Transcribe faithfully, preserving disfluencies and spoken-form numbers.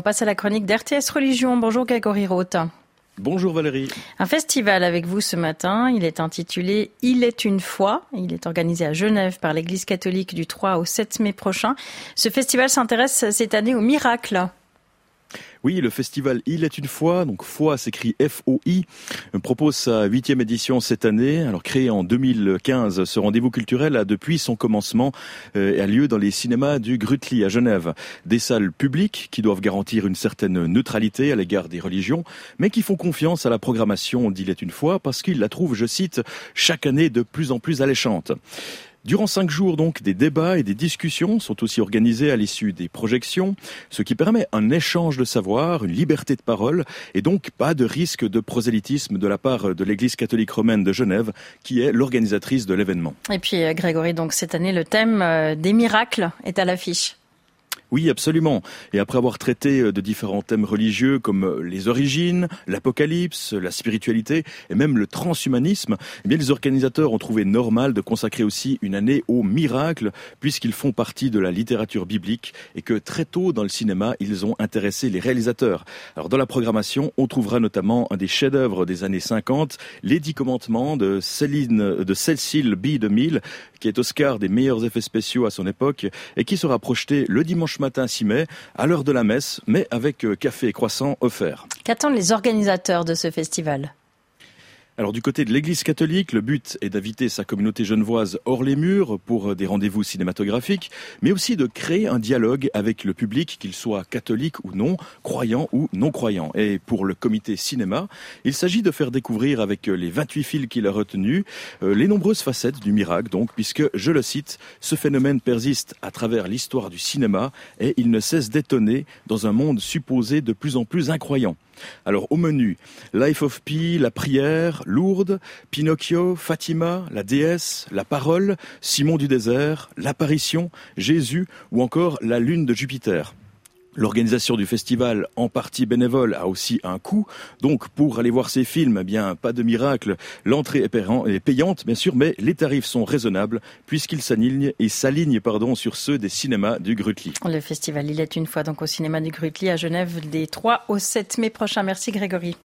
passe à la chronique d'R T S Religion. Bonjour Grégory Roth. Bonjour Valérie. Un festival avec vous ce matin, il est intitulé « Il est une fois ». Il est organisé à Genève par l'Église catholique du trois au sept mai prochain. Ce festival s'intéresse cette année au miracle. Oui, le festival Il est une fois, donc foi s'écrit F O I, propose sa huitième édition cette année. Alors créé en deux mille quinze, ce rendez-vous culturel a depuis son commencement euh, a lieu dans les cinémas du Grütli à Genève. Des salles publiques qui doivent garantir une certaine neutralité à l'égard des religions, mais qui font confiance à la programmation d'Il est une fois parce qu'ils la trouvent, je cite, chaque année de plus en plus alléchante. Durant cinq jours, donc, des débats et des discussions sont aussi organisés à l'issue des projections, ce qui permet un échange de savoir, une liberté de parole et donc pas de risque de prosélytisme de la part de l'Église catholique romaine de Genève, qui est l'organisatrice de l'événement. Et puis, Grégory, donc cette année, le thème des miracles est à l'affiche. Oui, absolument. Et après avoir traité de différents thèmes religieux comme les origines, l'apocalypse, la spiritualité et même le transhumanisme, eh bien, les organisateurs ont trouvé normal de consacrer aussi une année aux miracles puisqu'ils font partie de la littérature biblique et que très tôt dans le cinéma, ils ont intéressé les réalisateurs. Alors dans la programmation, on trouvera notamment un des chefs-d'œuvre des années cinquante, Les Dix Commandements de Céline, de Cécile B. DeMille, qui est Oscar des meilleurs effets spéciaux à son époque et qui sera projeté le dimanche matin six mai à l'heure de la messe, mais avec café et croissant offerts. Qu'attendent les organisateurs de ce festival ? Alors du côté de l'Église catholique, le but est d'inviter sa communauté genevoise hors les murs pour des rendez-vous cinématographiques, mais aussi de créer un dialogue avec le public, qu'il soit catholique ou non, croyant ou non croyant. Et pour le comité cinéma, il s'agit de faire découvrir avec les vingt-huit fils qu'il a retenus euh, les nombreuses facettes du miracle, donc, puisque, je le cite, ce phénomène persiste à travers l'histoire du cinéma et il ne cesse d'étonner dans un monde supposé de plus en plus incroyant. Alors au menu, Life of Pi, la prière, Lourdes, Pinocchio, Fatima, la déesse, la parole, Simon du désert, l'apparition, Jésus ou encore la lune de Jupiter. L'organisation du festival, en partie bénévole, a aussi un coût. Donc, pour aller voir ces films, eh bien, pas de miracle. L'entrée est payante, bien sûr, mais les tarifs sont raisonnables puisqu'ils s'alignent et s'alignent, pardon, sur ceux des cinémas du Grütli. Le festival, il est une fois donc au cinéma du Grütli à Genève des trois au sept mai prochain. Merci Grégory.